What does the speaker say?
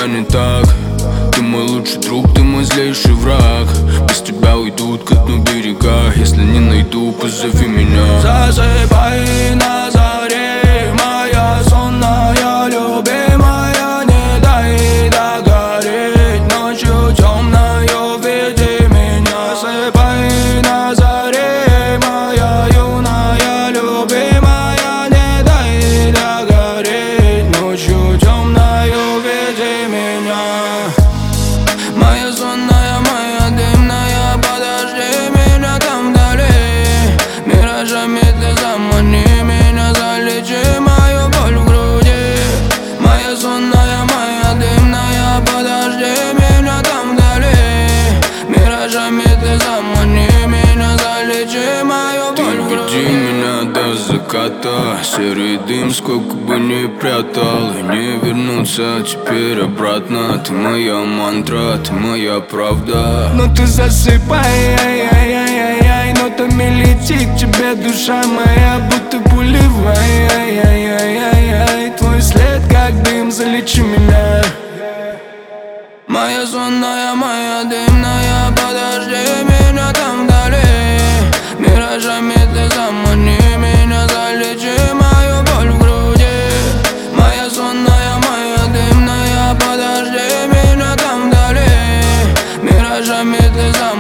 тебя не так. Ты мой лучший друг, ты мой злейший враг. Без тебя уйдут ко дну берега. Если не найду, позови меня. Засыпай на заре, моя сонная любимая. Не дай догореть ночью темною, веди меня. Засыпай на заре, моя юная любимая. Не дай догореть ночью темною, веди меня. Моя сонная, моя дымная, подожди меня там вдали. Миражами ты замани меня, залечи мою боль в груди. Моя сонная, моя дымная, подожди меня там вдали. Миражами ты замани меня, залечи мою боль в груди. Веди меня до заката, серый дым сколько бы ни прятал. И не вернуться теперь обратно. Ты моя мантра, ты моя правда. Но ты засыпай, ай-яй-яй-яй, нотами летит к тебе душа моя, будто пулевая, ай-яй-яй-яй. Твой след как дым, залечи меня. Моя сонная, моя дымная, подожди меня там вдали. Миражами ты замани меня, залечи мою боль в груди. Моя сонная, моя дымная, подожди меня там вдали. Миражами ты замани.